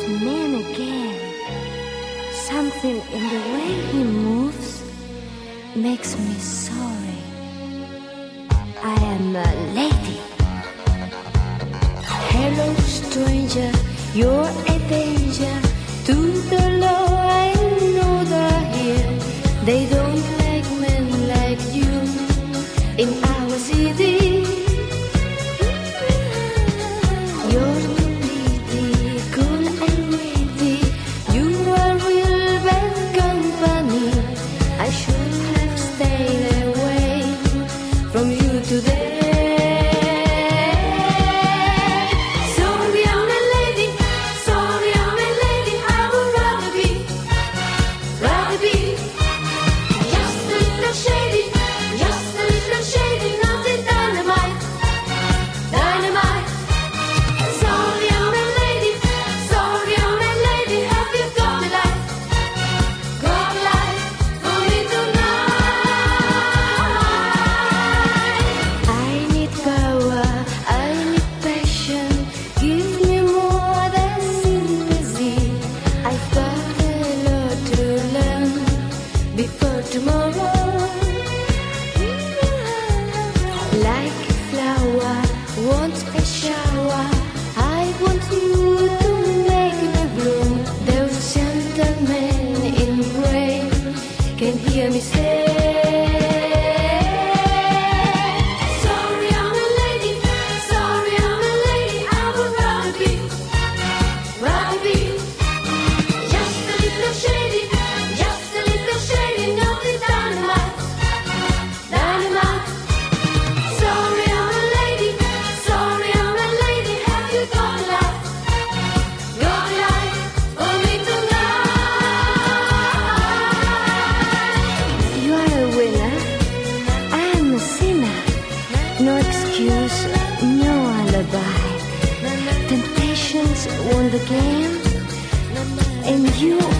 man again. Something in the way he moves makes me sorry. I am a lady. Hello, stranger, you're a danger to the law. I know they're here. They don't like men like you in our city. You're too pretty, cool and witty. You are real bad company. I should have stayed away from you today. Hear me say, sorry I'm a lady, sorry I'm a lady, I would rather be just a little shady, no the dynamite, sorry I'm a lady, have you got a life for me tonight? You are a winner, I am a sinner. No excuse, no alibi. Temptations won the game, and you